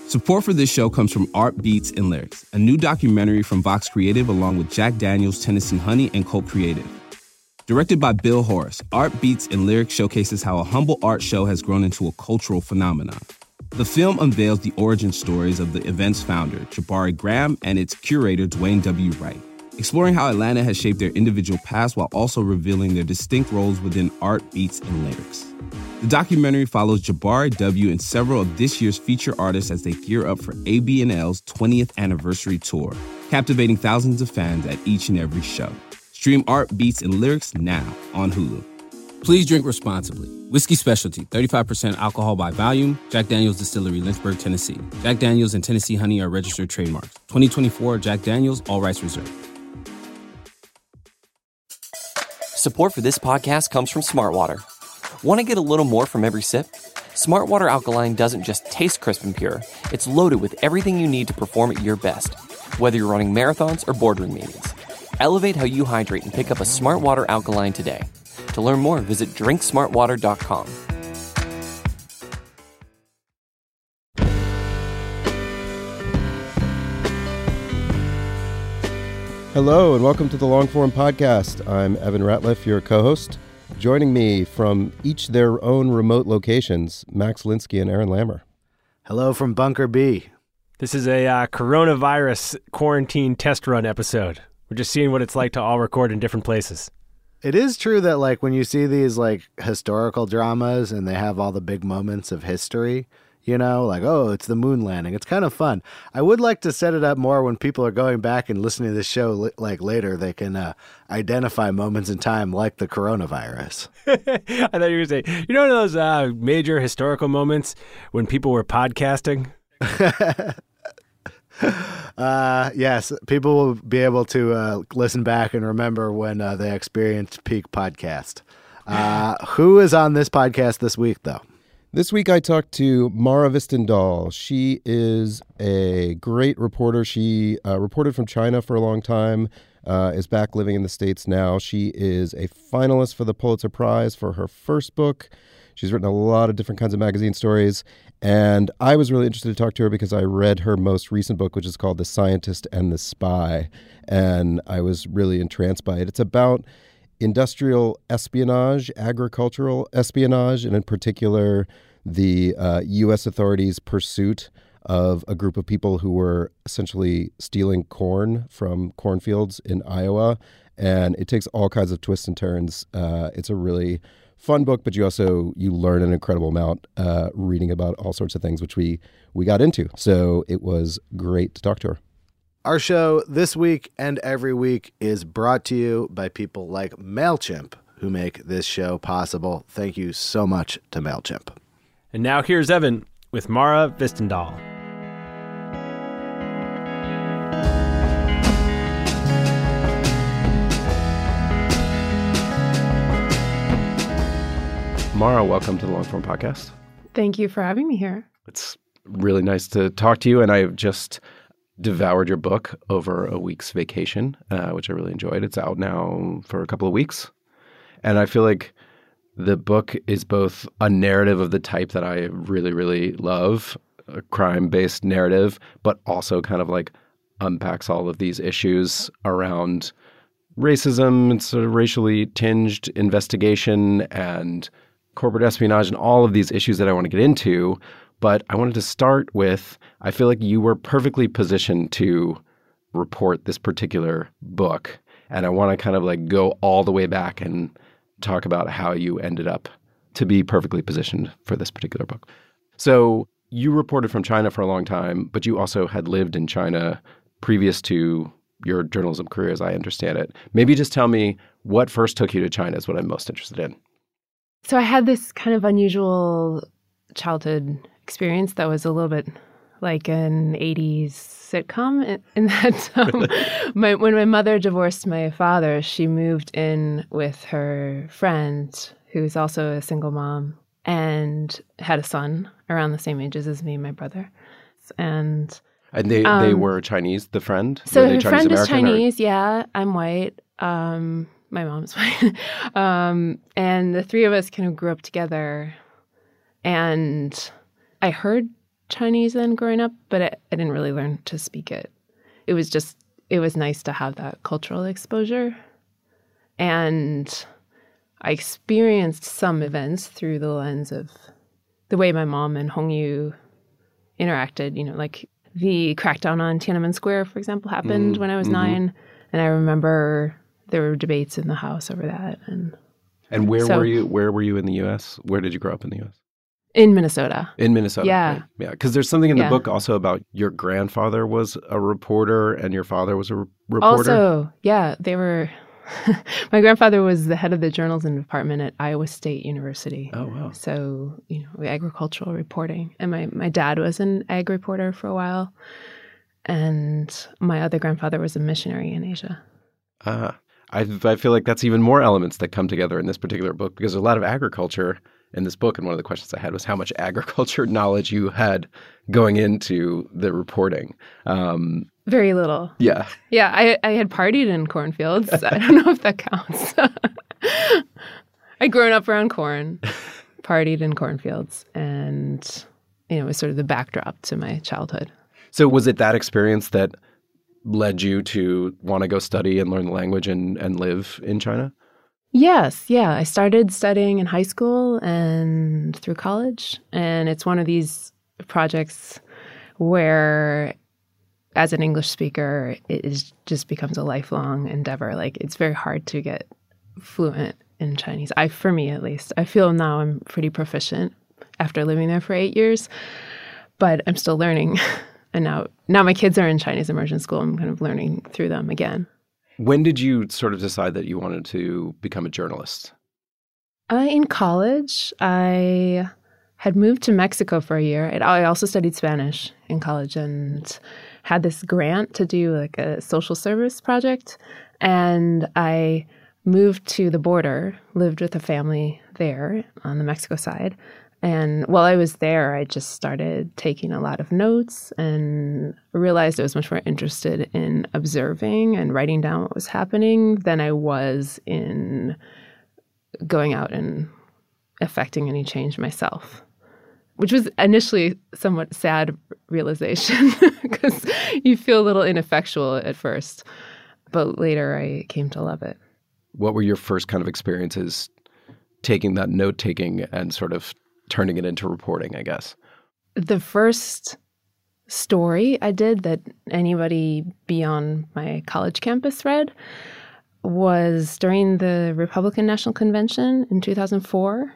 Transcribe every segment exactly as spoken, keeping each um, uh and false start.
Support for this show comes from Art Beats and Lyrics, a new documentary from Vox Creative along with Jack Daniels, Tennessee Honey, and Cult Creative. Directed by Bill Horace, Art Beats and Lyrics showcases how a humble art show has grown into a cultural phenomenon. The film unveils the origin stories of the event's founder, Jabari Graham, and its curator, Dwayne W. Wright, exploring how Atlanta has shaped their individual paths while also revealing their distinct roles within Art Beats and Lyrics. The documentary follows Jabari W. and several of this year's feature artists as they gear up for A B and L's twentieth anniversary tour, captivating thousands of fans at each and every show. Stream Art Beats and Lyrics now on Hulu. Please drink responsibly. Whiskey Specialty, thirty-five percent alcohol by volume. Jack Daniels Distillery, Lynchburg, Tennessee. Jack Daniels and Tennessee Honey are registered trademarks. twenty twenty-four Jack Daniels, all rights reserved. Support for this podcast comes from Smartwater. Want to get a little more from every sip? Smartwater Alkaline doesn't just taste crisp and pure. It's loaded with everything you need to perform at your best, whether you're running marathons or boardroom meetings. Elevate how you hydrate and pick up a Smartwater Alkaline today. To learn more, visit drink smart water dot com. Hello, and welcome to the Longform Podcast. I'm Evan Ratliff, your co-host. Joining me from each their own remote locations, Max Linsky and Aaron Lammer. Hello from Bunker B. This is a uh, coronavirus quarantine test run episode. We're just seeing what it's like to all record in different places. It is true that, like, when you see these, like, historical dramas and they have all the big moments of history, you know, like, oh, it's the moon landing. It's kind of fun. I would like to set it up more when people are going back and listening to this show, li- like, later, they can uh, identify moments in time like the coronavirus. I thought you were going to say, you know those uh, major historical moments when people were podcasting? Uh, yes, people will be able to uh, listen back and remember when uh, they experienced peak podcast. Uh, who is on this podcast this week, though? This week I talked to Mara Hvistendahl. She is a great reporter. She uh, reported from China for a long time, uh, is back living in the States now. She is a finalist for the Pulitzer Prize for her first book. She's written a lot of different kinds of magazine stories, and I was really interested to talk to her because I read her most recent book, which is called The Scientist and the Spy, and I was really entranced by it. It's about industrial espionage, agricultural espionage, and in particular, the uh, U S authorities' pursuit of a group of people who were essentially stealing corn from cornfields in Iowa, and it takes all kinds of twists and turns. Uh, it's a really fun book, but you also you learn an incredible amount uh, reading about all sorts of things, which we we got into. So it was great to talk to her. Our show this week and every week is brought to you by people like MailChimp, who make this show possible. Thank you so much to MailChimp. And now here's Evan with Mara Hvistendahl. Mara, welcome to the Longform Podcast. Thank you for having me here. It's really nice to talk to you, and I've just devoured your book over a week's vacation, uh, which I really enjoyed. It's out now for a couple of weeks, and I feel like the book is both a narrative of the type that I really, really love, a crime-based narrative, but also kind of like unpacks all of these issues around racism and sort of racially tinged investigation and corporate espionage and all of these issues that I want to get into. But I wanted to start with, I feel like you were perfectly positioned to report this particular book. And I want to kind of like go all the way back and talk about how you ended up to be perfectly positioned for this particular book. So you reported from China for a long time, but you also had lived in China previous to your journalism career, as I understand it. Maybe just tell me what first took you to China is what I'm most interested in. So I had this kind of unusual childhood experience that was a little bit like an eighties sitcom in, in that um, my, when my mother divorced my father, she moved in with her friend who was also a single mom and had a son around the same ages as me and my brother. And And they, um, they were Chinese, the friend? So were they her Chinese friend is American, Chinese, or? Yeah. I'm white. Um, my mom's white. um, and the three of us kind of grew up together. And I heard Chinese then growing up, but I, I didn't really learn to speak it. It was just, it was nice to have that cultural exposure. And I experienced some events through the lens of the way my mom and Hongyu interacted, you know, like the crackdown on Tiananmen Square, for example, happened Mm, when I was mhm. nine. And I remember there were debates in the house over that. And And where So- were you? Where were you in the U S? Where did you grow up in the U S? in Minnesota. In Minnesota. Yeah. right? Yeah. Because there's something in the Yeah. book also about your grandfather was a reporter and your father was a re- reporter. Also, yeah, they were, my grandfather was the head of the journalism department at Iowa State University. Oh, wow. So, you know, agricultural reporting. And my, my dad was an ag reporter for a while. And my other grandfather was a missionary in Asia. Ah, I, I feel like that's even more elements that come together in this particular book because there's a lot of agriculture in this book. And one of the questions I had was how much agriculture knowledge you had going into the reporting. Um, Very little. yeah. Yeah, I, I had partied in cornfields. I don't know if that counts. I'd grown up around corn, partied in cornfields, and, you know, it was sort of the backdrop to my childhood. So was it that experience that led you to want to go study and learn the language and, and live in China? Yes, yeah. I started studying in high school and through college. And it's one of these projects where, as an English speaker, it is, just becomes a lifelong endeavor. Like, it's very hard to get fluent in Chinese. I, for me, at least. I feel now I'm pretty proficient after living there for eight years, but I'm still learning. And now, now my kids are in Chinese immersion school. I'm kind of learning through them again. When did you sort of decide that you wanted to become a journalist? Uh, in college, I had moved to Mexico for a year. And I also studied Spanish in college and had this grant to do like a social service project. And I moved to the border, lived with a family there on the Mexico side. And while I was there, I just started taking a lot of notes and realized I was much more interested in observing and writing down what was happening than I was in going out and affecting any change myself, which was initially a somewhat sad realization because you feel a little ineffectual at first. But later I came to love it. What were your first kind of experiences taking that note-taking and sort of turning it into reporting, I guess? The first story I did that anybody beyond my college campus read was during the Republican National Convention in two thousand four.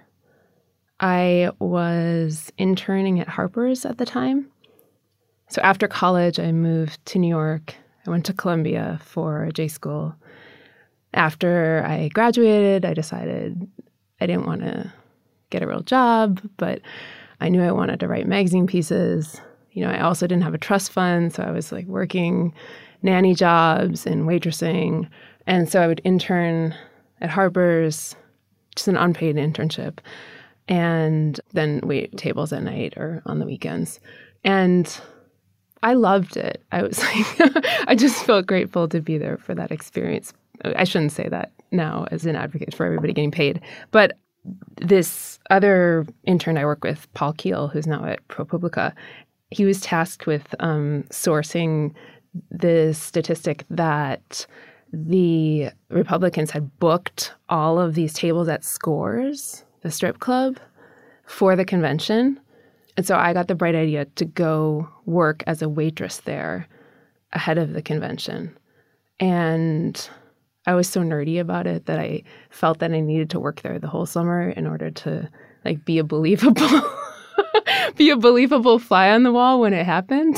I was interning at Harper's at the time. So after college, I moved to New York. I went to Columbia for J school. After I graduated, I decided I didn't want to get a real job, but I knew I wanted to write magazine pieces. You know, I also didn't have a trust fund, so I was like working nanny jobs and waitressing. And so I would intern at Harper's, just an unpaid internship, and then wait tables at night or on the weekends. And I loved it. I was like, I just felt grateful to be there for that experience. I shouldn't say that now as an advocate for everybody getting paid, but this other intern I work with, Paul Keel, who's now at ProPublica, he was tasked with um, sourcing the statistic that the Republicans had booked all of these tables at Scores, the strip club, for the convention. And so I got the bright idea to go work as a waitress there ahead of the convention. And I was so nerdy about it that I felt that I needed to work there the whole summer in order to like be a believable be a believable fly on the wall when it happened.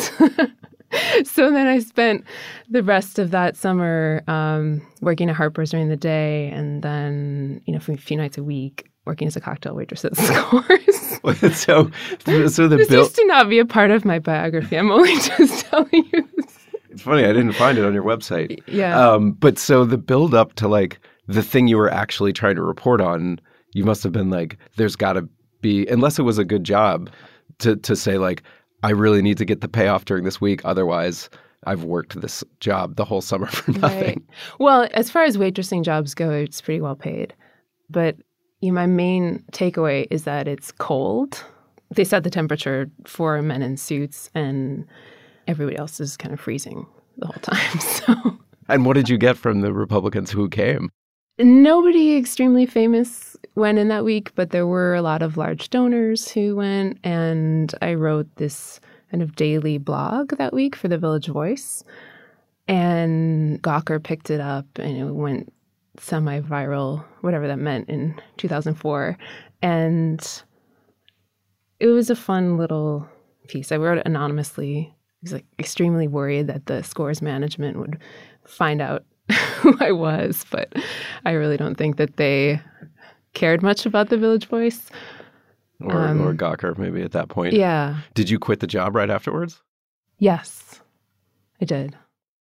So then I spent the rest of that summer um, working at Harper's during the day, and then, you know, for a few nights a week working as a cocktail waitress at Scores. so, so the This bill. used to not be a part of my biography. I'm only just telling you this. It's funny, I didn't find it on your website. Yeah. Um, but so the build up to like the thing you were actually trying to report on, you must have been like, there's got to be, unless it was a good job, to to say like, I really need to get the payoff during this week. Otherwise, I've worked this job the whole summer for nothing. Right. Well, as far as waitressing jobs go, it's pretty well paid. But you know, my main takeaway is that it's cold. they set the temperature for men in suits, and everybody else is kind of freezing the whole time. So, And what did you get from the Republicans who came? nobody extremely famous went in that week, but there were a lot of large donors who went, and I wrote this kind of daily blog that week for the Village Voice, and Gawker picked it up, and it went semi-viral, whatever that meant, in two thousand four, and it was a fun little piece. I wrote it anonymously. I was like extremely worried that the Scores management would find out who I was, but I really don't think that they cared much about the Village Voice. Or, Um, or Gawker, maybe at that point. Yeah. Did you quit the job right afterwards? Yes, I did.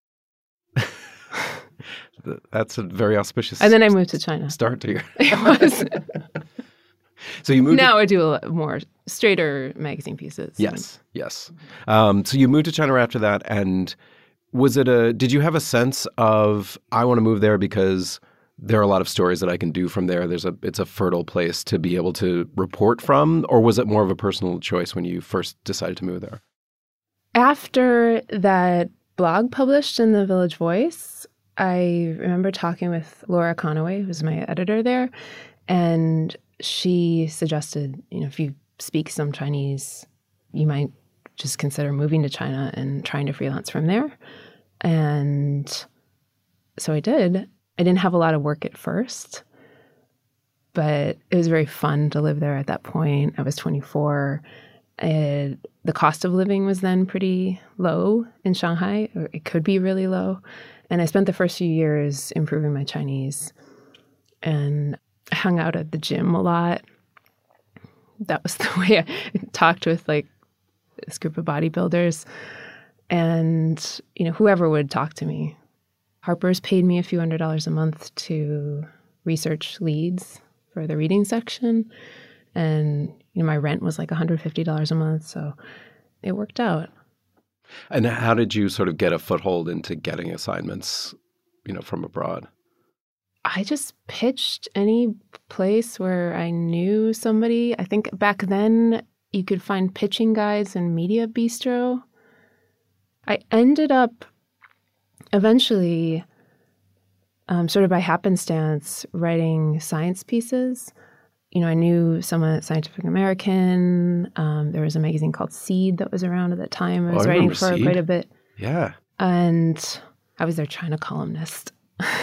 Th- That's a very auspicious And then I moved to China. start to your... It was. So you moved to- Now I do a lot more straighter magazine pieces. Yes, yes. Um, so you moved to China after that, and was it a? Did you have a sense of I want to move there because there are a lot of stories that I can do from there? There's a it's a fertile place to be able to report from, or was it more of a personal choice when you first decided to move there? After that blog published in the Village Voice, I remember talking with Laura Conaway, who's my editor there, and she suggested, you know, if you speak some Chinese, you might just consider moving to China and trying to freelance from there. And so I did. I didn't have a lot of work at first, but it was very fun to live there at that point. I was twenty-four. It, the cost of living was then pretty low in Shanghai, or it could be really low. And I spent the first few years improving my Chinese and hung out at the gym a lot. That was the way I talked with like this group of bodybuilders. And, you know, whoever would talk to me. Harper's paid me a few hundred dollars a month to research leads for the reading section. And, you know, my rent was like one hundred fifty dollars a month. So it worked out. And how did you sort of get a foothold into getting assignments, you know, from abroad? I just pitched any place where I knew somebody. I think back then you could find pitching guides in Media Bistro. I ended up eventually, um, sort of by happenstance, writing science pieces. You know, I knew someone at Scientific American. Um, there was a magazine called Seed that was around at that time. I was Oh, I writing remember for Seed. quite a bit. Yeah. And I was their China columnist.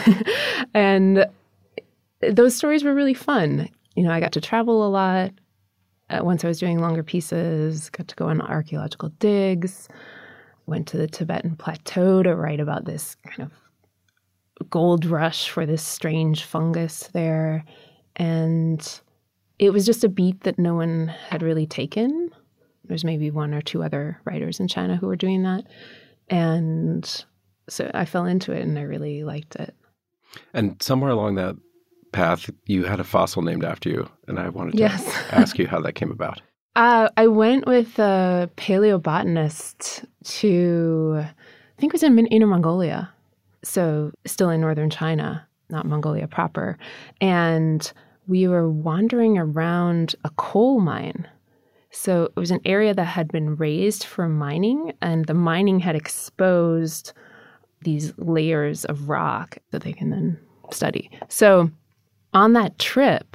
And those stories were really fun. You know, I got to travel a lot. Uh, once I was doing longer pieces, got to go on archaeological digs, went to the Tibetan Plateau to write about this kind of gold rush for this strange fungus there. And it was just a beat that no one had really taken. There's maybe one or two other writers in China who were doing that. And so I fell into it and I really liked it. And somewhere along that path, you had a fossil named after you. And I wanted to Yes. ask you how that came about. Uh, I went with a paleobotanist to, I think it was in Inner Mongolia. So still in northern China, not Mongolia proper. And we were wandering around a coal mine. So it was an area that had been raised for mining, and the mining had exposed these layers of rock that they can then study. So on that trip,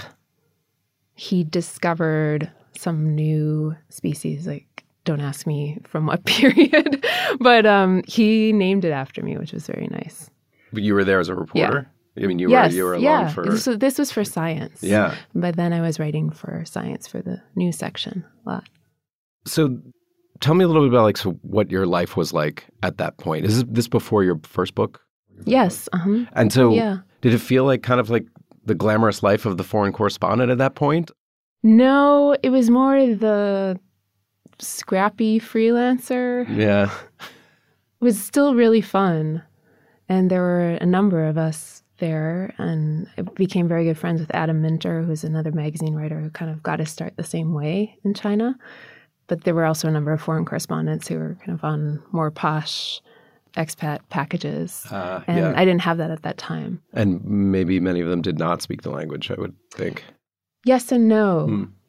he discovered some new species, like, don't ask me from what period, but um, he named it after me, which was very nice. You were there as a reporter? I mean, you yes, were you were along yeah. for... So this was for science. Yeah. But then I was writing for science for the news section a lot. So tell me a little bit about like so what your life was like at that point. Is this before your first book? Yes. Uh-huh. And so Yeah. did it feel like kind of like the glamorous life of the foreign correspondent at that point? No, it was more the scrappy freelancer. Yeah. It was still really fun. And there were a number of us there, and I became very good friends with Adam Minter, who's another magazine writer who kind of got his start the same way in China. But there were also a number of foreign correspondents who were kind of on more posh expat packages. Uh, and yeah. I didn't have that at that time. And maybe many of them did not speak the language, I would think. Yes and no. Hmm.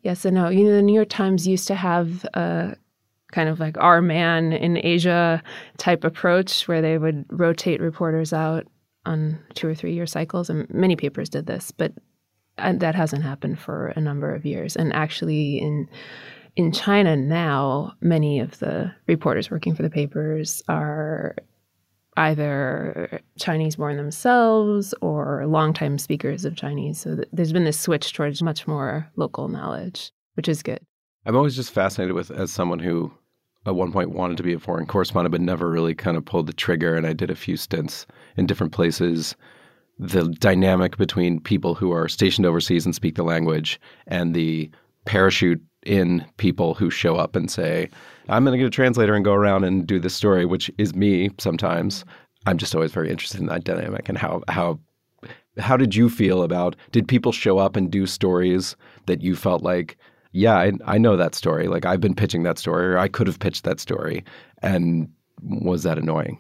Yes and no. You know, the New York Times used to have a kind of like our man in Asia type approach where they would rotate reporters out on two or three year cycles. And many papers did this, but that hasn't happened for a number of years. And actually in in China now, many of the reporters working for the papers are either Chinese born themselves or longtime speakers of Chinese. So th- there's been this switch towards much more local knowledge, which is good. I'm always just fascinated with, as someone who at one point wanted to be a foreign correspondent, but never really kind of pulled the trigger. And I did a few stints in different places. The dynamic between people who are stationed overseas and speak the language and the parachute in people who show up and say, I'm going to get a translator and go around and do this story, which is me sometimes. I'm just always very interested in that dynamic. And how how how did you feel about, did people show up and do stories that you felt like, yeah, I, I know that story. Like I've been pitching that story, or I could have pitched that story. And was that annoying?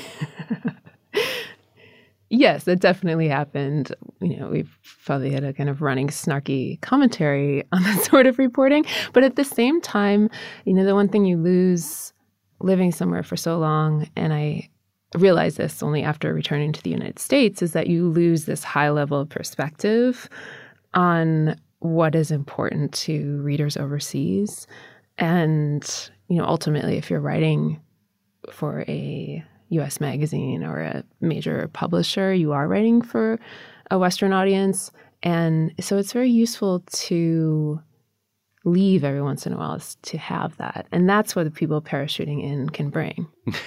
Yes, that definitely happened. You know, we've probably had a kind of running snarky commentary on that sort of reporting. But at the same time, you know, the one thing you lose living somewhere for so long, and I realized this only after returning to the United States, is that you lose this high level of perspective on what is important to readers overseas. And, you know, ultimately, if you're writing for a U S magazine or a major publisher, you are writing for a Western audience. And so it's very useful to leave every once in a while to have that. And that's what the people parachuting in can bring.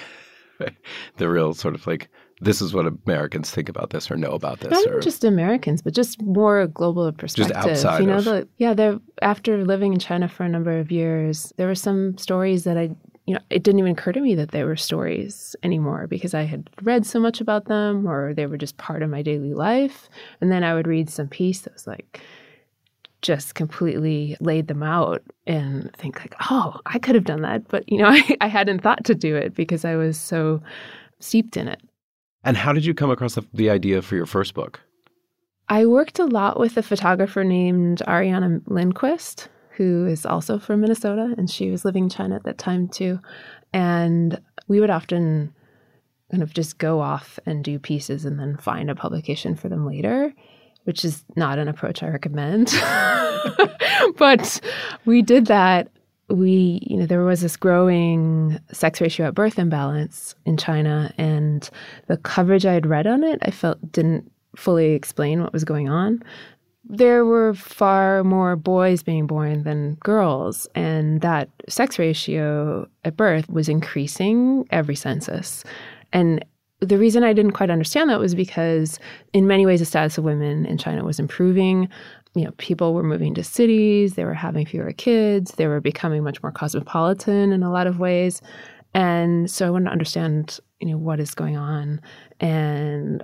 The real sort of like, this is what Americans think about this or know about this. Not or just Americans, but just more global perspective. Just outside you know, of... the, yeah, there, after living in China for a number of years, there were some stories that I you know, it didn't even occur to me that they were stories anymore because I had read so much about them, or they were just part of my daily life. And then I would read some piece that was like, just completely laid them out and think like, oh, I could have done that. But, you know, I, I hadn't thought to do it because I was so steeped in it. And how did you come across the, the idea for your first book? I worked a lot with a photographer named Ariana Lindquist, who is also from Minnesota, and she was living in China at that time too. And we would often kind of just go off and do pieces and then find a publication for them later, which is not an approach I recommend. But we did that. We, you know, there was this growing sex ratio at birth imbalance in China, and the coverage I had read on it, I felt didn't fully explain what was going on. There were far more boys being born than girls, and that sex ratio at birth was increasing every census. And the reason I didn't quite understand that was because in many ways the status of women in China was improving. You know, people were moving to cities, they were having fewer kids, they were becoming much more cosmopolitan in a lot of ways. And so I wanted to understand, you know, what is going on. And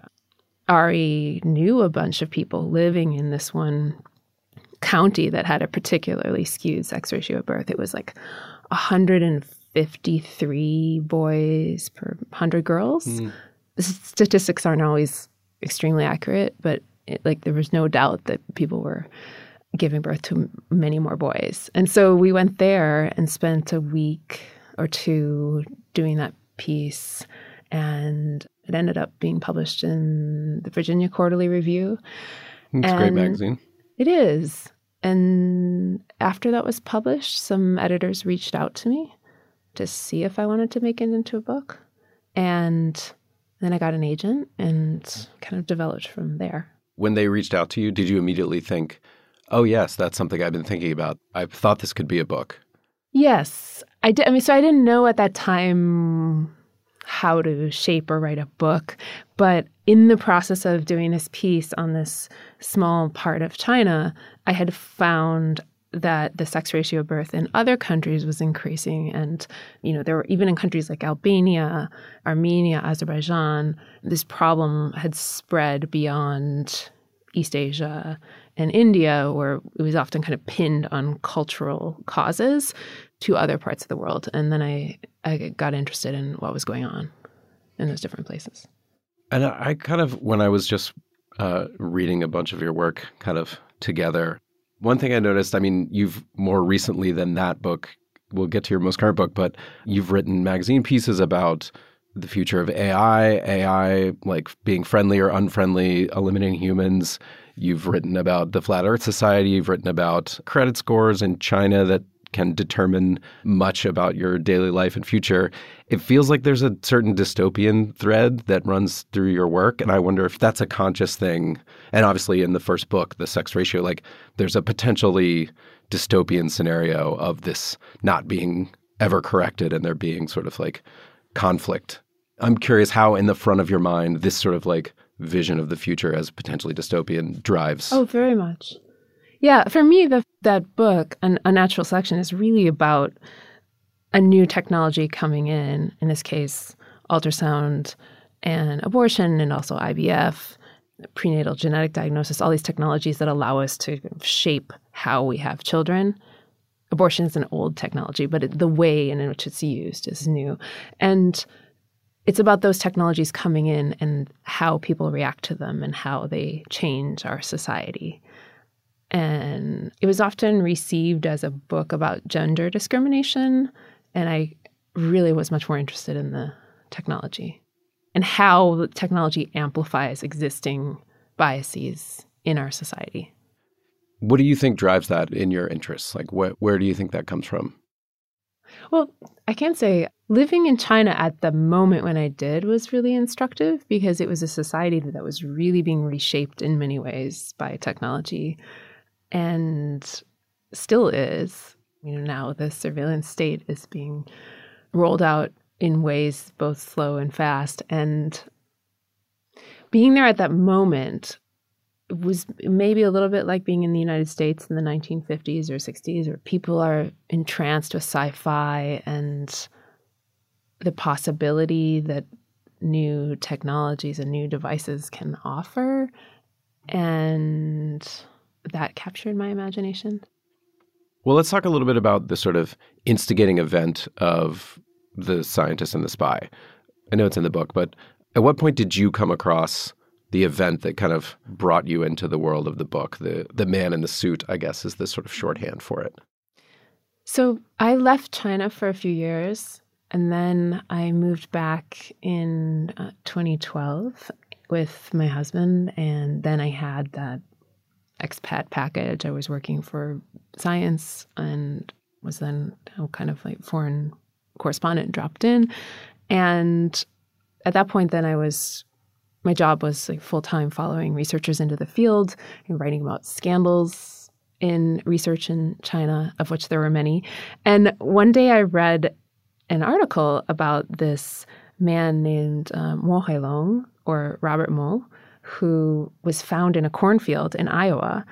Ari knew a bunch of people living in this one county that had a particularly skewed sex ratio at birth. It was like one hundred fifty-three boys per one hundred girls. Mm. The statistics aren't always extremely accurate, but it, like there was no doubt that people were giving birth to many more boys. And so we went there and spent a week or two doing that piece, and it ended up being published in the Virginia Quarterly Review. It's a great magazine. It is. And after that was published, some editors reached out to me to see if I wanted to make it into a book. And then I got an agent and kind of developed from there. When they reached out to you, did you immediately think, oh, yes, that's something I've been thinking about. I thought this could be a book. Yes, I did. I mean, so I didn't know at that time how to shape or write a book. But in the process of doing this piece on this small part of China, I had found that the sex ratio of birth in other countries was increasing. And, you know, there were even in countries like Albania, Armenia, Azerbaijan, this problem had spread beyond East Asia and India, where it was often kind of pinned on cultural causes to other parts of the world. And then I, I got interested in what was going on in those different places. And I kind of, when I was just uh, reading a bunch of your work kind of together, One thing I noticed, I mean, you've more recently than that book, we'll get to your most current book, but you've written magazine pieces about the future of A I, A I like being friendly or unfriendly, eliminating humans. You've written about the Flat Earth Society. You've written about credit scores in China that can determine much about your daily life and future. It feels like there's a certain dystopian thread that runs through your work. And I wonder if that's a conscious thing. And obviously in the first book, The Sex Ratio, like there's a potentially dystopian scenario of this not being ever corrected and there being sort of like conflict. I'm curious how in the front of your mind this sort of like vision of the future as potentially dystopian drives. Oh, very much. Yeah, for me, the, that book, An, A Natural Selection, is really about a new technology coming in, in this case, ultrasound and abortion, and also I V F, prenatal genetic diagnosis, all these technologies that allow us to shape how we have children. Abortion is an old technology, but it, the way in which it's used is new. And it's about those technologies coming in and how people react to them and how they change our society. And it was often received as a book about gender discrimination. And I really was much more interested in the technology and how the technology amplifies existing biases in our society. What do you think drives that in your interests? Like, wh- where do you think that comes from? Well, I can't say living in China at the moment when I did was really instructive because it was a society that was really being reshaped in many ways by technology. And still is. You know, now the surveillance state is being rolled out in ways both slow and fast. And being there at that moment was maybe a little bit like being in the United States in the nineteen fifties or sixties, where people are entranced with sci-fi and the possibility that new technologies and new devices can offer. And that captured my imagination. Well, let's talk a little bit about the sort of instigating event of the scientist and the spy. I know it's in the book, but at what point did you come across the event that kind of brought you into the world of the book? The the man in the suit, I guess, is the sort of shorthand for it. So I left China for a few years, and then I moved back in uh, twenty twelve with my husband, and then I had that expat package. I was working for Science and was then kind of like foreign correspondent dropped in. And at that point, then I was, my job was like full-time following researchers into the field and writing about scandals in research in China, of which there were many. And one day I read an article about this man named um, Mo Hailong, or Robert Mo, who was found in a cornfield in Iowa.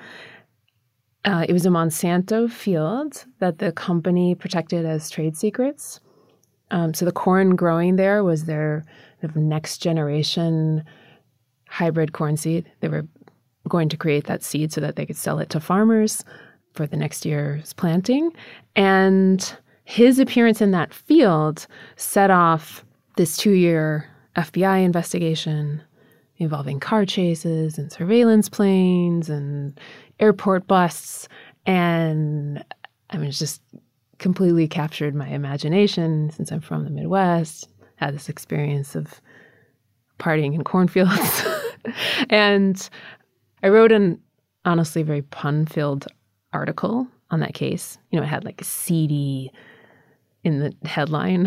Uh, it was a Monsanto field that the company protected as trade secrets. Um, so the corn growing there was their sort of next generation hybrid corn seed. They were going to create that seed so that they could sell it to farmers for the next year's planting. And his appearance in that field set off this two-year F B I investigation involving car chases and surveillance planes and airport busts. And I mean, it's just completely captured my imagination since I'm from the Midwest, had this experience of partying in cornfields. And I wrote an honestly very pun-filled article on that case. You know, it had like a seedy in the headline.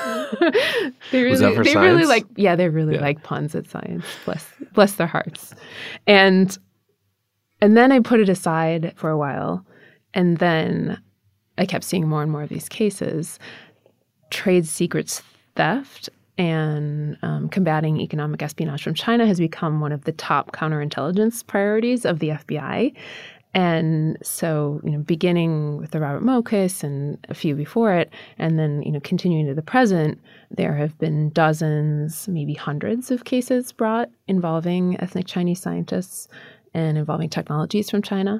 they really, Was that for they Science? really like, yeah, they really Yeah. like puns at Science. Bless, bless their hearts. And and then I put it aside for a while, and then I kept seeing more and more of these cases. Trade secrets theft and um, combating economic espionage from China has become one of the top counterintelligence priorities of the F B I. And so, you know, beginning with the Robert Mo case and a few before it, and then, you know, continuing to the present, there have been dozens, maybe hundreds of cases brought involving ethnic Chinese scientists and involving technologies from China.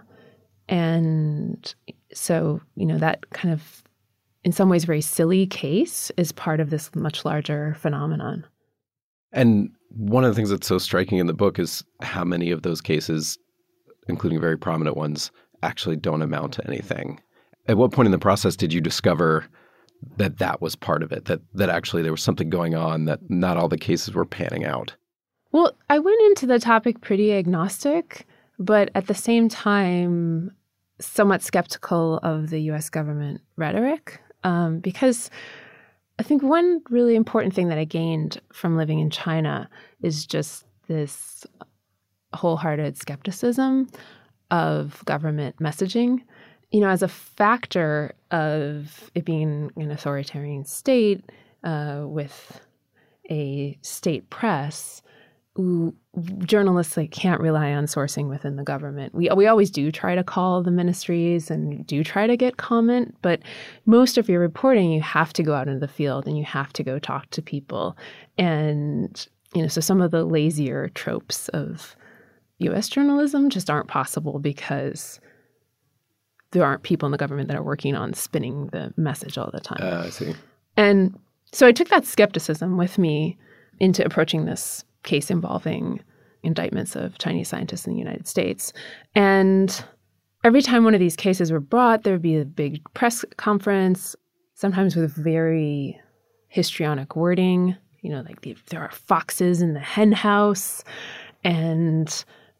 And so, you know, that kind of, in some ways, very silly case is part of this much larger phenomenon. And one of the things that's so striking in the book is how many of those cases, including very prominent ones, actually don't amount to anything. At what point in the process did you discover that that was part of it, that that actually there was something going on, that not all the cases were panning out? Well, I went into the topic pretty agnostic, but at the same time, somewhat skeptical of the U S government rhetoric, um, because I think one really important thing that I gained from living in China is just this wholehearted skepticism of government messaging. You know, as a factor of it being an authoritarian state uh, with a state press, who, journalists like can't rely on sourcing within the government. We we always do try to call the ministries and do try to get comment, but most of your reporting, you have to go out into the field and you have to go talk to people. And, you know, so some of the lazier tropes of U S journalism just aren't possible because there aren't people in the government that are working on spinning the message all the time. Uh, I see. And so I took that skepticism with me into approaching this case involving indictments of Chinese scientists in the United States. And every time one of these cases were brought, there would be a big press conference, sometimes with very histrionic wording, you know, like the, there are foxes in the hen house. And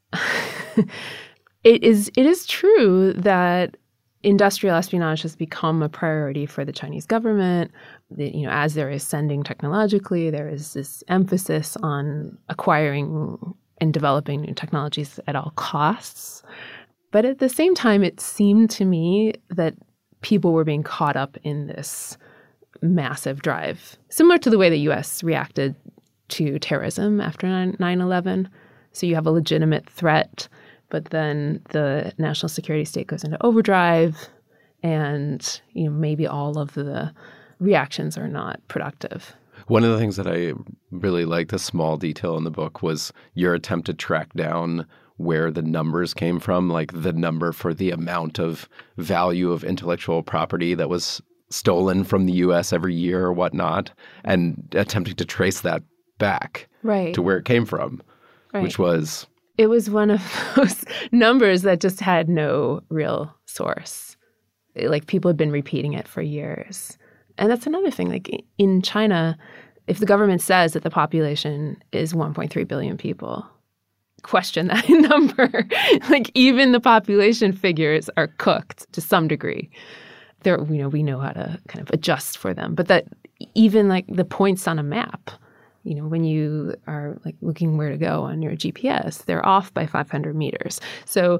it is it is true that industrial espionage has become a priority for the Chinese government. The, you know, as there is sending technologically, there is this emphasis on acquiring and developing new technologies at all costs. But at the same time, it seemed to me that people were being caught up in this massive drive, similar to the way the U S reacted to terrorism after nine eleven. So you have a legitimate threat, but then the national security state goes into overdrive, and you know maybe all of the reactions are not productive. One of the things that I really liked, a small detail in the book, was your attempt to track down where the numbers came from, like the number for the amount of value of intellectual property that was stolen from the U S every year or whatnot, and attempting to trace that back right. to where it came from, right. which was... It was one of those numbers that just had no real source. Like people had been repeating it for years. And that's another thing. Like in China, if the government says that the population is one point three billion people, question that number. Like even the population figures are cooked to some degree. There, you know, we know how to kind of adjust for them. But that even like the points on a map, you know, when you are like looking where to go on your G P S, they're off by five hundred meters. So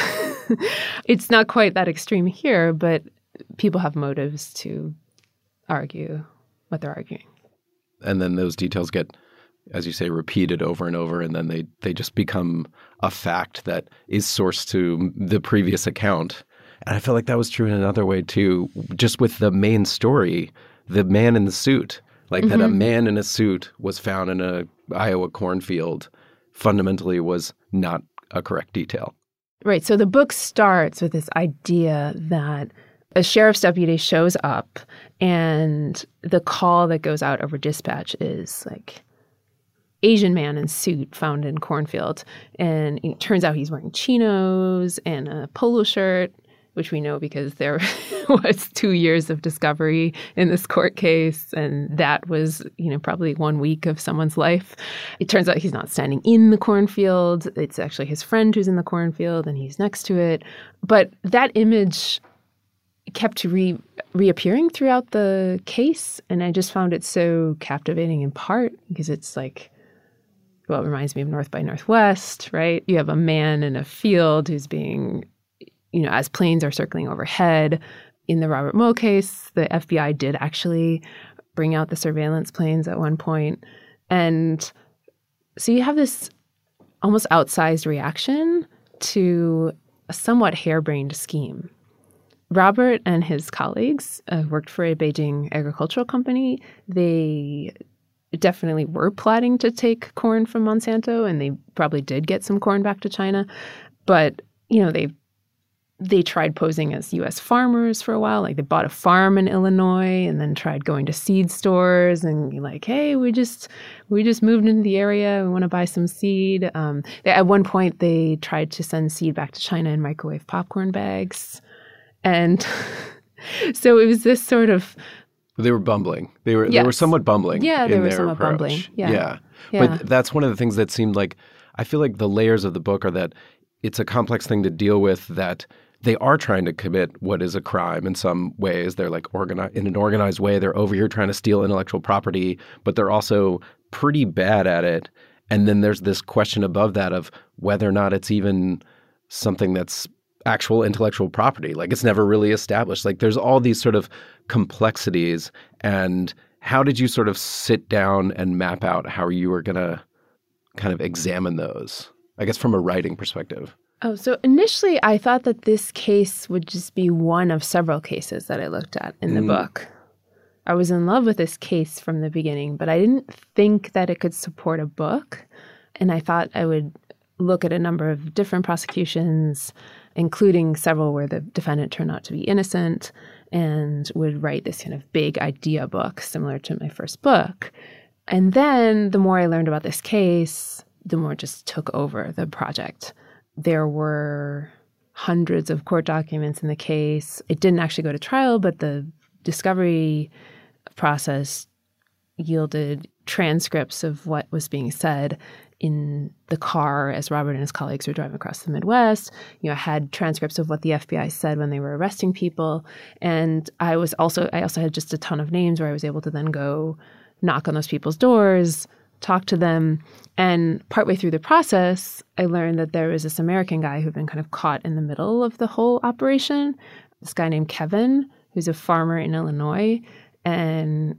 it's not quite that extreme here, but people have motives to argue what they're arguing. And then those details get, as you say, repeated over and over, and then they, they just become a fact that is sourced to the previous account. And I feel like that was true in another way too, just with the main story, the man in the suit. Like mm-hmm. that a man in a suit was found in a Iowa cornfield fundamentally was not a correct detail. Right. So the book starts with this idea that a sheriff's deputy shows up and the call that goes out over dispatch is like Asian man in suit found in cornfield. And it turns out he's wearing chinos and a polo shirt, which we know because there was two years of discovery in this court case. And that was, you know, probably one week of someone's life. It turns out he's not standing in the cornfield. It's actually his friend who's in the cornfield and he's next to it. But that image kept re- reappearing throughout the case. And I just found it so captivating in part because it's like, well, it reminds me of North by Northwest, right? You have a man in a field who's being, you know, as planes are circling overhead. In the Robert Moe case, the F B I did actually bring out the surveillance planes at one point. And so you have this almost outsized reaction to a somewhat harebrained scheme. Robert and his colleagues uh, worked for a Beijing agricultural company. They definitely were plotting to take corn from Monsanto, and they probably did get some corn back to China. But, you know, they they tried posing as U S farmers for a while. Like they bought a farm in Illinois and then tried going to seed stores and like, hey, we just we just moved into the area. We want to buy some seed. Um, they, at one point, they tried to send seed back to China in microwave popcorn bags. And so it was this sort of... They were bumbling. They were yes. they were somewhat bumbling yeah, they in were their somewhat approach. bumbling. Yeah. yeah. Yeah. But that's one of the things that seemed like, I feel like the layers of the book are that it's a complex thing to deal with, that they are trying to commit what is a crime in some ways. They're like organi- in an organized way. They're over here trying to steal intellectual property, but they're also pretty bad at it. And then there's this question above that of whether or not it's even something that's actual intellectual property. Like it's never really established. Like there's all these sort of complexities. And how did you sort of sit down and map out how you were going to kind of examine those, I guess, from a writing perspective? Oh, so initially I thought that this case would just be one of several cases that I looked at in the Mm. book. I was in love with this case from the beginning, but I didn't think that it could support a book. And I thought I would look at a number of different prosecutions, including several where the defendant turned out to be innocent, and would write this kind of big idea book similar to my first book. And then the more I learned about this case, the more it just took over the project. There were hundreds of court documents in the case. It didn't actually go to trial, but the discovery process yielded transcripts of what was being said in the car as Robert and his colleagues were driving across the Midwest. You know, I had transcripts of what the F B I said when they were arresting people. And I was also, I also had just a ton of names where I was able to then go knock on those people's doors, talk to them. And partway through the process, I learned that there was this American guy who'd been kind of caught in the middle of the whole operation. This guy named Kevin, who's a farmer in Illinois. And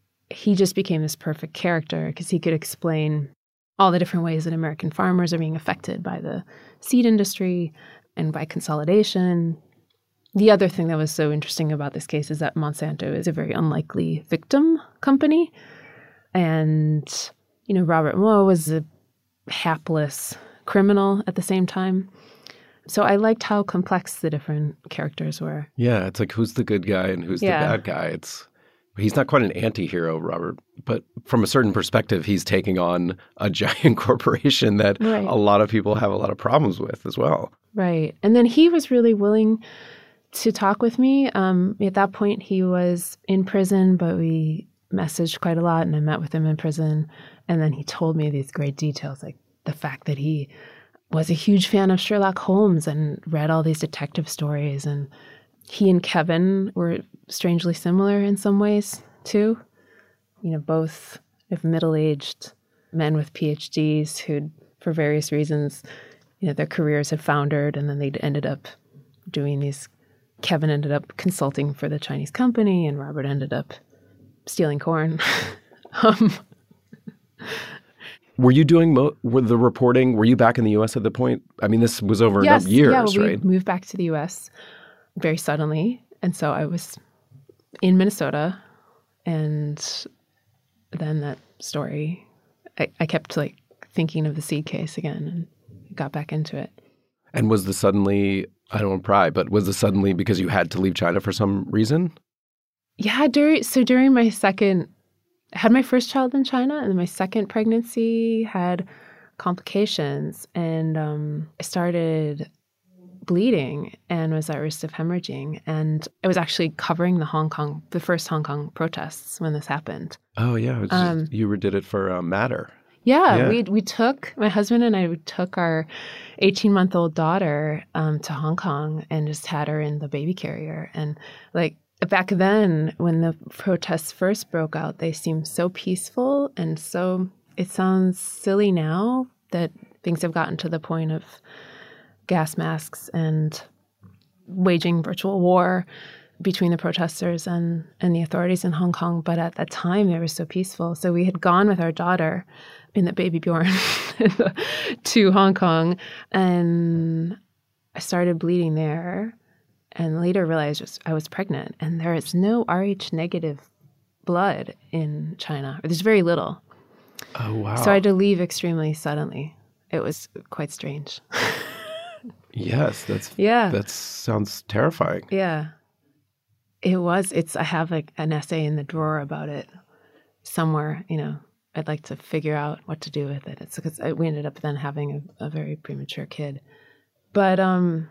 he just became this perfect character because he could explain all the different ways that American farmers are being affected by the seed industry and by consolidation. The other thing that was so interesting about this case is that Monsanto is a very unlikely victim company. And, you know, Robert Moe was a hapless criminal at the same time. So I liked how complex the different characters were. Yeah, it's like who's the good guy and who's Yeah. the bad guy. It's he's not quite an anti-hero, Robert, but from a certain perspective, he's taking on a giant corporation that Right. a lot of people have a lot of problems with as well. Right. And then he was really willing to talk with me. Um, at that point, he was in prison, but we messaged quite a lot, and I met with him in prison. And then he told me these great details, like the fact that he was a huge fan of Sherlock Holmes and read all these detective stories. And he and Kevin were strangely similar in some ways, too. You know, both of middle-aged men with P H Ds who'd, for various reasons, you know, their careers had foundered, and then they'd ended up doing these. Kevin ended up consulting for the Chinese company, and Robert ended up stealing corn. um, Were you doing mo- with the reporting? Were you back in the U S at the point? I mean, this was over yes, years, yeah, we right? moved back to the U S very suddenly, and so I was in Minnesota, and then that story, I, I kept like thinking of the seed case again, and got back into it. And was the suddenly, I don't want to pry, but was the suddenly because you had to leave China for some reason? Yeah, during so during my second, I had my first child in China, and then my second pregnancy had complications, and um, I started bleeding and was at risk of hemorrhaging. And I was actually covering the Hong Kong, the first Hong Kong protests when this happened. Oh, yeah. It was Um, just, you did it for uh, Matter. Yeah, Yeah. we we took, my husband and I took our eighteen-month-old daughter um, to Hong Kong and just had her in the baby carrier. And like back then, when the protests first broke out, they seemed so peaceful and so, it sounds silly now that things have gotten to the point of gas masks and waging virtual war between the protesters and, and the authorities in Hong Kong. But at that time, they were so peaceful. So we had gone with our daughter in the Baby Bjorn to Hong Kong, and I started bleeding there, and later realized just I was pregnant, and there is no R H negative blood in China. There's very little. Oh, wow. So I had to leave extremely suddenly. It was quite strange. Yes, that's Yeah. that sounds terrifying. Yeah. It was. It's. I have like an essay in the drawer about it somewhere. You know, I'd like to figure out what to do with it. It's because we ended up then having a, a very premature kid, but um,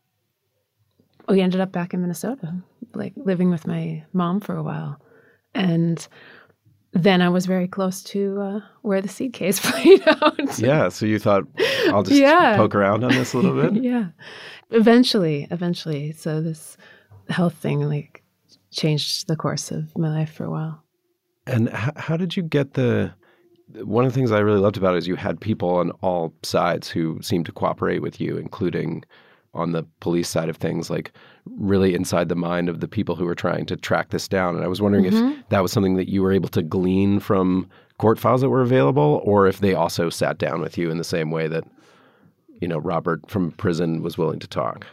we ended up back in Minnesota, like living with my mom for a while, and then I was very close to uh, where the seed case played out. Yeah, so you thought, I'll just Yeah. poke around on this a little bit? Yeah. Eventually, eventually. So this health thing like changed the course of my life for a while. And h- how did you get the... One of the things I really loved about it is you had people on all sides who seemed to cooperate with you, including on the police side of things, like really inside the mind of the people who were trying to track this down. And I was wondering Mm-hmm. if that was something that you were able to glean from court files that were available, or if they also sat down with you in the same way that, you know, Robert from prison was willing to talk.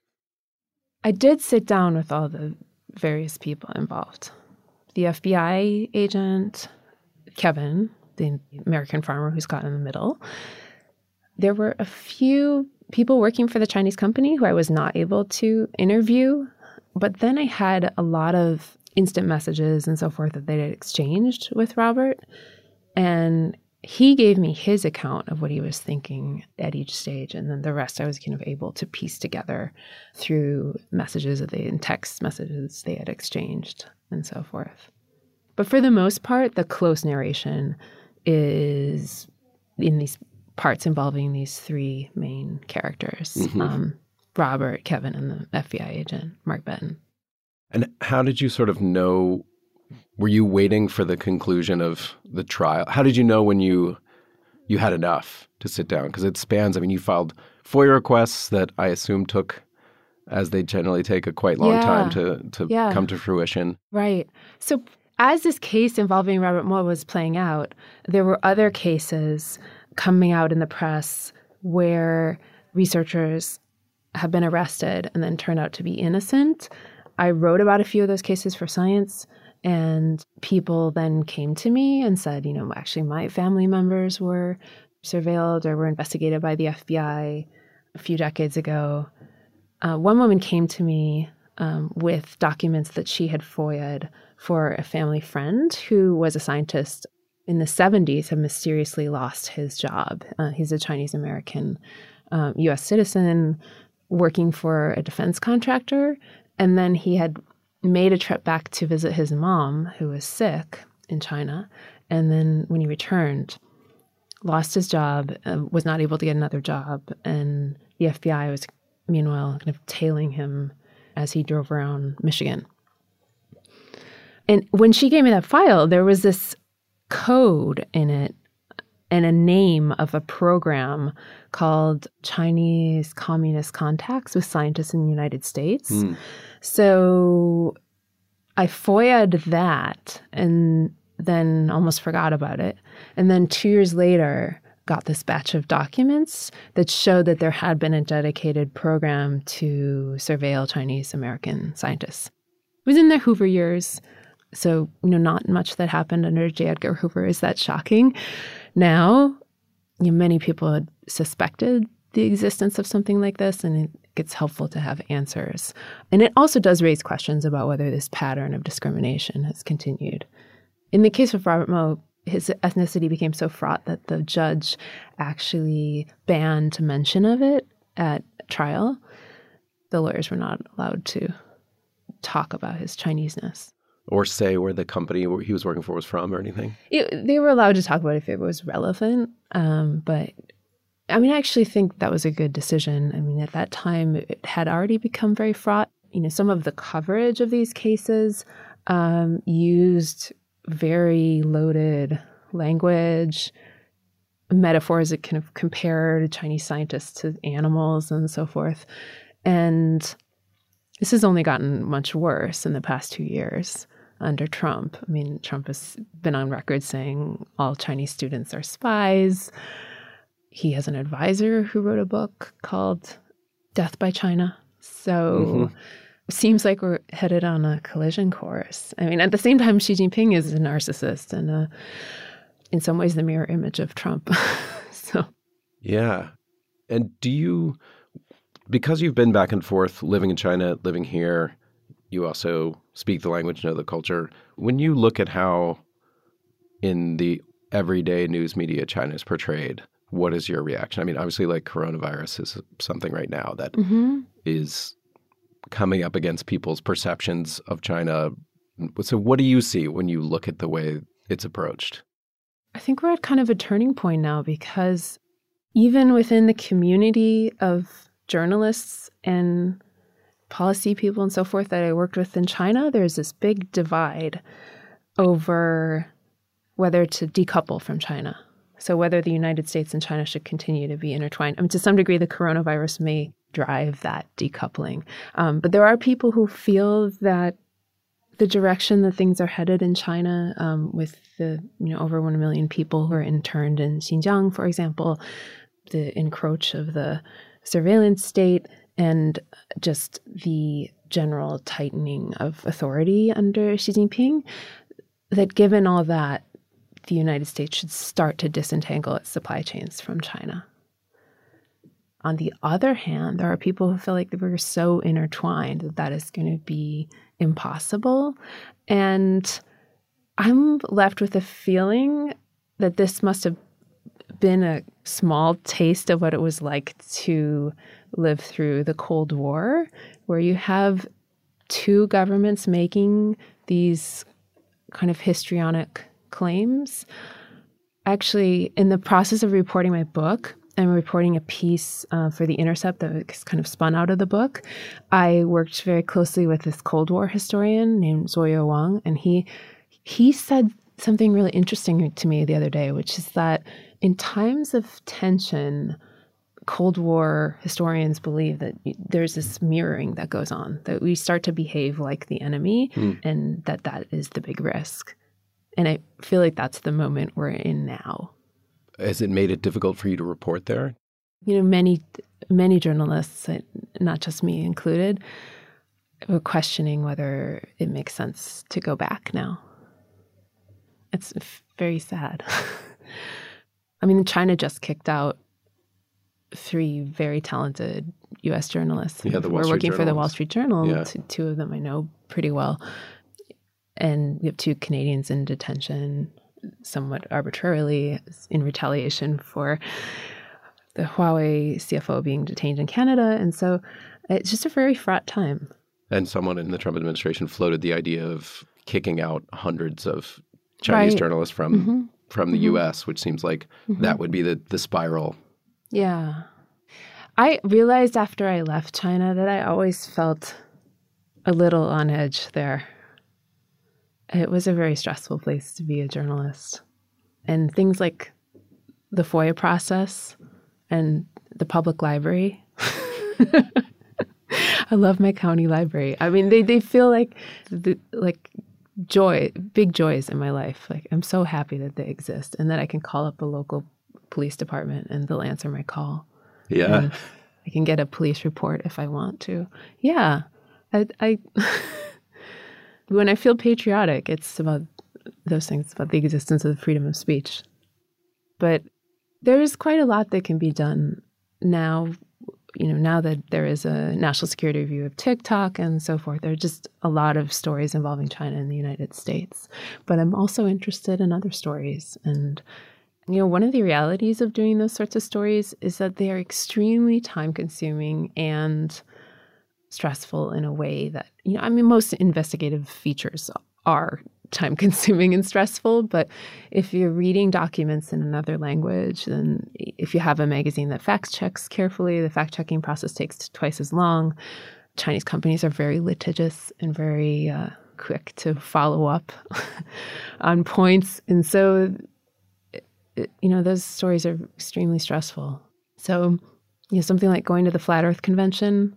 I did sit down with all the various people involved. The F B I agent, Kevin, the American farmer who's caught in the middle. There were a few people working for the Chinese company who I was not able to interview, but then I had a lot of instant messages and so forth that they had exchanged with Robert, and he gave me his account of what he was thinking at each stage, and then the rest I was kind of able to piece together through messages that they and text messages they had exchanged and so forth. But for the most part, the close narration is in these parts involving these three main characters, Mhm. um, Robert, Kevin, and the F B I agent, Mark Benton. And how did you sort of know, were you waiting for the conclusion of the trial? How did you know when you you had enough to sit down? Because it spans, I mean, you filed FOIA requests that I assume took, as they generally take, a quite long Yeah. time to, to Yeah. come to fruition. Right. So as this case involving Robert Moore was playing out, there were other cases coming out in the press where researchers have been arrested and then turned out to be innocent. I wrote about a few of those cases for Science, and people then came to me and said, you know, actually my family members were surveilled or were investigated by the F B I a few decades ago. Uh, one woman came to me um, with documents that she had FOIA'd for a family friend who was a scientist in the seventies, had mysteriously lost his job. Uh, he's a Chinese-American um, U S citizen working for a defense contractor. And then he had made a trip back to visit his mom, who was sick in China. And then when he returned, lost his job, uh, was not able to get another job. And the F B I was, meanwhile, kind of tailing him as he drove around Michigan. And when she gave me that file, there was this code in it and a name of a program called Chinese Communist Contacts with Scientists in the United States. Mm. So I FOIA'd that and then almost forgot about it. And then two years later, got this batch of documents that showed that there had been a dedicated program to surveil Chinese American scientists. It was in the Hoover years. So, you know, not much that happened under J. Edgar Hoover is that shocking. Now, you know, many people had suspected the existence of something like this, and it gets helpful to have answers. And it also does raise questions about whether this pattern of discrimination has continued. In the case of Robert Moe, his ethnicity became so fraught that the judge actually banned mention of it at trial. The lawyers were not allowed to talk about his Chineseness. Or say where the company he was working for was from or anything? It, they were allowed to talk about it if it was relevant. Um, but, I mean, I actually think that was a good decision. I mean, at that time, it had already become very fraught. You know, some of the coverage of these cases um, used very loaded language, metaphors that kind of compared Chinese scientists to animals and so forth. And this has only gotten much worse in the past two years under Trump. I mean, Trump has been on record saying all Chinese students are spies. He has an advisor who wrote a book called Death by China. So Mm-hmm. it seems like we're headed on a collision course. I mean, at the same time, Xi Jinping is a narcissist and a, in some ways the mirror image of Trump. So Yeah. And do you because you've been back and forth, living in China, living here, you also speak the language, know the culture. When you look at how in the everyday news media China is portrayed, what is your reaction? I mean, obviously, like coronavirus is something right now that mm-hmm. is coming up against people's perceptions of China. So what do you see when you look at the way it's approached? I think we're at kind of a turning point now, because even within the community of journalists and policy people and so forth that I worked with in China, there's this big divide over whether to decouple from China. So whether the United States and China should continue to be intertwined. I mean, to some degree, the coronavirus may drive that decoupling. Um, but there are people who feel that the direction that things are headed in China, um, with the you know over one million people who are interned in Xinjiang, for example, the encroach of the surveillance state, and just the general tightening of authority under Xi Jinping, that given all that, the United States should start to disentangle its supply chains from China. On the other hand, there are people who feel like we're so intertwined that that is going to be impossible. And I'm left with a feeling that this must have been a small taste of what it was like to live through the Cold War, where you have two governments making these kind of histrionic claims. Actually, in the process of reporting my book, I'm reporting a piece uh, for The Intercept that was kind of spun out of the book. I worked very closely with this Cold War historian named Zuoyo Wang, and he he said something really interesting to me the other day, which is that in times of tension, Cold War historians believe that there's this mirroring that goes on, that we start to behave like the enemy, mm. and that that is the big risk. And I feel like that's the moment we're in now. Has it made it difficult for you to report there? You know, many, many journalists, not just me included, were questioning whether it makes sense to go back now. It's very sad. I mean, China just kicked out three very talented U S journalists yeah, who were working for the Wall Street Journal. Yeah. Two, two of them I know pretty well. And we have two Canadians in detention somewhat arbitrarily in retaliation for the Huawei C F O being detained in Canada. And so it's just a very fraught time. And someone in the Trump administration floated the idea of kicking out hundreds of Chinese right. journalists from mm-hmm. from the mm-hmm. U S, which seems like mm-hmm. that would be the, the spiral. Yeah. I realized after I left China that I always felt a little on edge there. It was a very stressful place to be a journalist. And things like the FOIA process and the public library. I love my county library. I mean, they, they feel like the, like joy, big joys in my life. Like, I'm so happy that they exist and that I can call up a local police department and they'll answer my call. Yeah. And I can get a police report if I want to. Yeah. I... I When I feel patriotic, it's about those things, it's about the existence of the freedom of speech. But there is quite a lot that can be done now, you know, now that there is a national security review of TikTok and so forth. There are just a lot of stories involving China and the United States. But I'm also interested in other stories. And, you know, one of the realities of doing those sorts of stories is that they are extremely time-consuming and stressful in a way that, you know, I mean, most investigative features are time-consuming and stressful, but if you're reading documents in another language, then if you have a magazine that fact-checks carefully, the fact-checking process takes twice as long. Chinese companies are very litigious and very uh, quick to follow up on points. And so, it, you know, those stories are extremely stressful. So, you know, something like going to the Flat Earth Convention,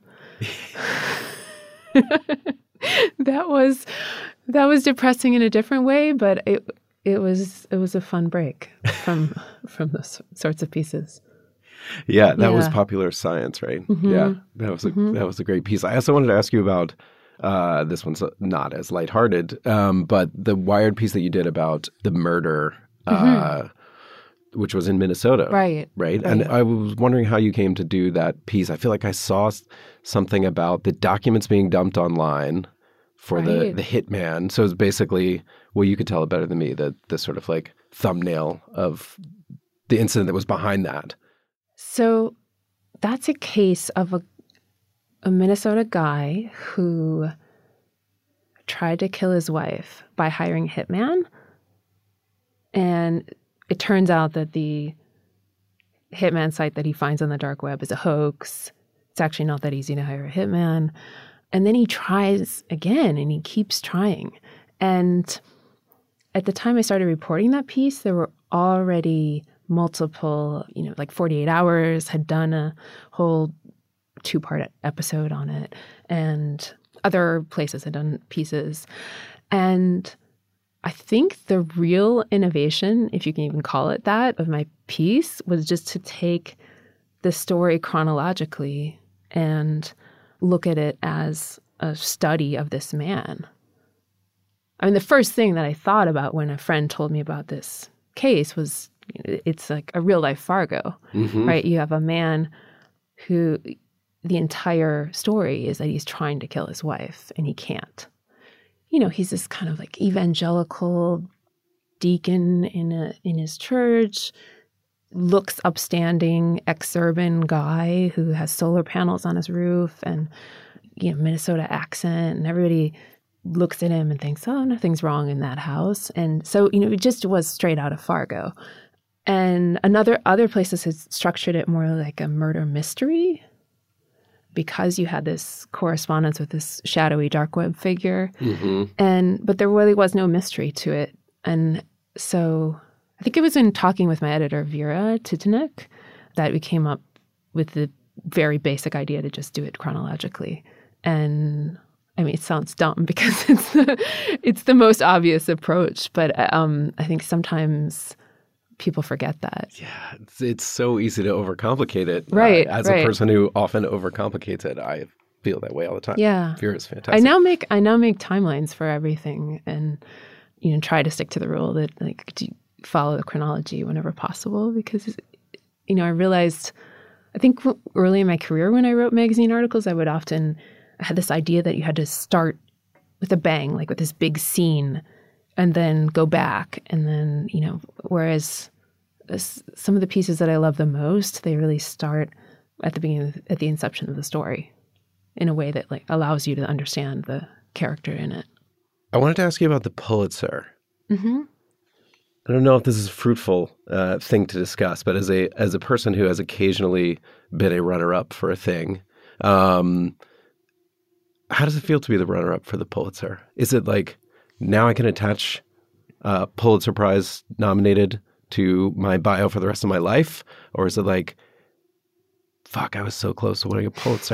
that was that was depressing in a different way, but it it was it was a fun break from from those sorts of pieces. Yeah, that yeah. was Popular Science, right? Mm-hmm. Yeah, that was a mm-hmm. that was a great piece. I also wanted to ask you about uh, this one's not as lighthearted, um, but the Wired piece that you did about the murder. Mm-hmm. Uh, which was in Minnesota. Right. Right. Right. And I was wondering how you came to do that piece. I feel like I saw s- something about the documents being dumped online for the, Right. the hitman. So it's basically, well, you could tell it better than me, the, the sort of like thumbnail of the incident that was behind that. So that's a case of a, a Minnesota guy who tried to kill his wife by hiring a hitman. And it turns out that the hitman site that he finds on the dark web is a hoax. It's actually not that easy to hire a hitman. And then he tries again, and he keeps trying. And at the time I started reporting that piece, there were already multiple, you know, like forty-eight hours had done a whole two-part episode on it, and other places had done pieces. And I think the real innovation, if you can even call it that, of my piece was just to take the story chronologically and look at it as a study of this man. I mean, the first thing that I thought about when a friend told me about this case was, you know, it's like a real life Fargo, Mm-hmm. right? You have a man who the entire story is that he's trying to kill his wife and he can't. You know, he's this kind of like evangelical deacon in a in his church, looks upstanding, ex-urban guy who has solar panels on his roof and, you know, Minnesota accent, and everybody looks at him and thinks, oh, nothing's wrong in that house. And so, you know, it just was straight out of Fargo. And another other places had structured it more like a murder mystery, because you had this correspondence with this shadowy dark web figure. Mm-hmm. And but there really was no mystery to it. And so I think it was in talking with my editor, Vera Titanek, that we came up with the very basic idea to just do it chronologically. And I mean, it sounds dumb because it's the, it's the most obvious approach, but um, I think sometimes people forget that. Yeah, it's, it's so easy to overcomplicate it. Right, Uh, as right. a person who often overcomplicates it, I feel that way all the time. Yeah. Vera's fantastic. I now make I now make timelines for everything, and you know, try to stick to the rule that like do follow the chronology whenever possible, because you know, I realized I think early in my career when I wrote magazine articles, I would often I had this idea that you had to start with a bang, like with this big scene, and then go back, and then, you know, whereas this, some of the pieces that I love the most, they really start at the beginning, at the inception of the story, in a way that like allows you to understand the character in it. I wanted to ask you about the Pulitzer. Mm-hmm. I don't know if this is a fruitful uh, thing to discuss, but as a as a person who has occasionally been a runner-up for a thing, um, how does it feel to be the runner-up for the Pulitzer? Is it like, now I can attach uh, Pulitzer Prize nominated to my bio for the rest of my life? Or is it like, fuck, I was so close to winning a Pulitzer?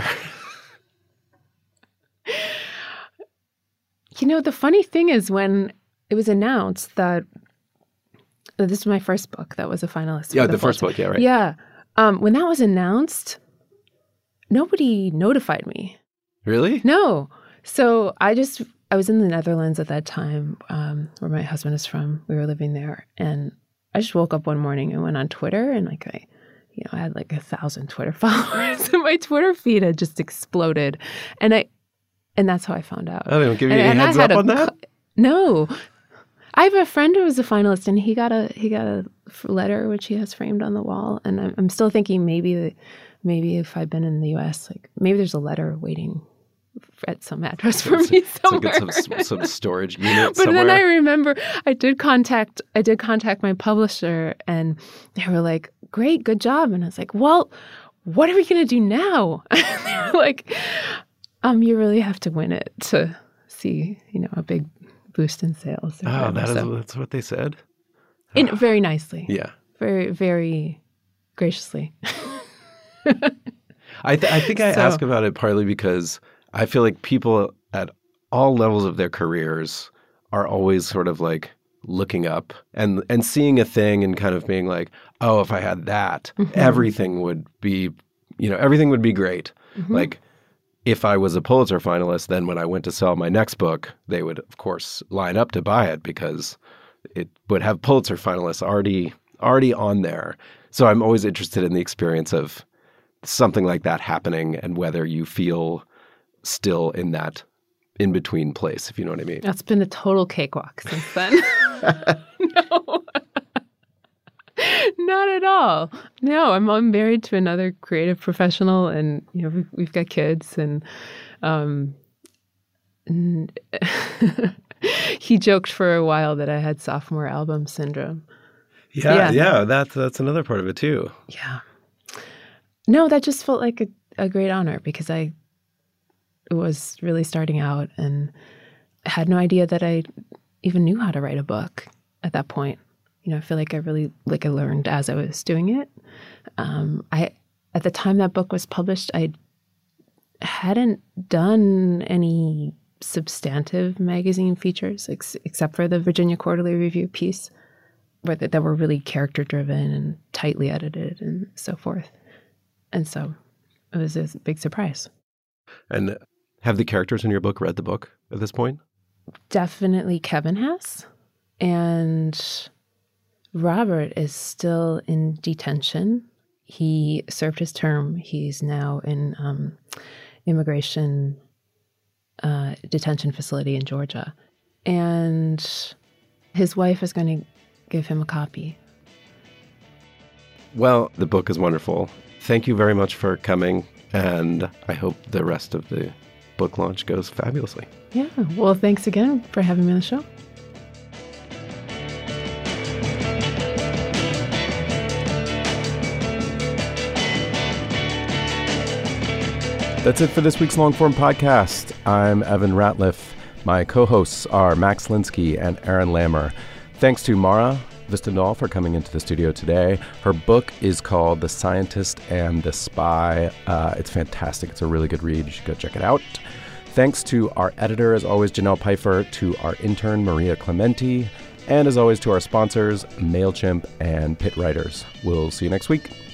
You know, the funny thing is when it was announced that this is my first book that was a finalist. Yeah, for the, the first Pulitzer. book, yeah, right. Yeah. Um, when that was announced, nobody notified me. Really? No. So I just, I was in the Netherlands at that time, um, where my husband is from. We were living there. And I just woke up one morning and went on Twitter, and like I, you know, I had like a thousand Twitter followers, and my Twitter feed had just exploded. And I, and that's how I found out. Oh, they don't give you And- any and I heads had up a on that? co- No. I have a friend who was a finalist, and he got a he got a f- letter which he has framed on the wall. And I'm, I'm still thinking maybe maybe if I'd been in the U S, like maybe there's a letter waiting at some address for me somewhere. So get some, some storage unit But somewhere. then I remember I did contact I did contact my publisher, and they were like, "Great, good job." And I was like, "Well, what are we gonna do now?" And they were like, "Um, you really have to win it to see, you know, a big boost in sales." or Oh, whatever." that is So- that's what they said? in, very nicely, Yeah. very very graciously. I, th- I think I So- ask about it partly because I feel like people at all levels of their careers are always sort of like looking up and and seeing a thing and kind of being like, oh, if I had that, everything would be, you know, everything would be great. Like if I was a Pulitzer finalist, then when I went to sell my next book, they would, of course, line up to buy it because it would have Pulitzer finalists already already on there. So I'm always interested in the experience of something like that happening and whether you feel still in that in-between place, if you know what I mean. That's been a total cakewalk since then. No. Not at all. No, I'm, I'm married to another creative professional, and you know we've, we've got kids, and um, and he joked for a while that I had sophomore album syndrome. Yeah, yeah, yeah, that's that's another part of it too. Yeah. No, that just felt like a, a great honor because I was really starting out and had no idea that I even knew how to write a book at that point. You know, I feel like I really, like I learned as I was doing it. Um, I, at the time that book was published, I hadn't done any substantive magazine features ex- except for the Virginia Quarterly Review piece where th- that were really character driven and tightly edited and so forth. And so it was a big surprise. And have the characters in your book read the book at this point? Definitely Kevin has. And Robert is still in detention. He served his term. He's now in um, immigration uh, detention facility in Georgia. And his wife is going to give him a copy. Well, the book is wonderful. Thank you very much for coming. And I hope the rest of the book launch goes fabulously. Yeah. Well, thanks again for having me on the show. That's it for this week's Longform podcast. I'm Evan Ratliff. My co-hosts are Max Linsky and Aaron Lammer. Thanks to Mara Vistendahl for coming into the studio today. Her book is called The Scientist and the Spy. Uh, it's fantastic. It's a really good read. You should go check it out. Thanks to our editor, as always, Janelle Pfeiffer, to our intern, Maria Clementi, and as always to our sponsors, MailChimp and Pit Writers. We'll see you next week.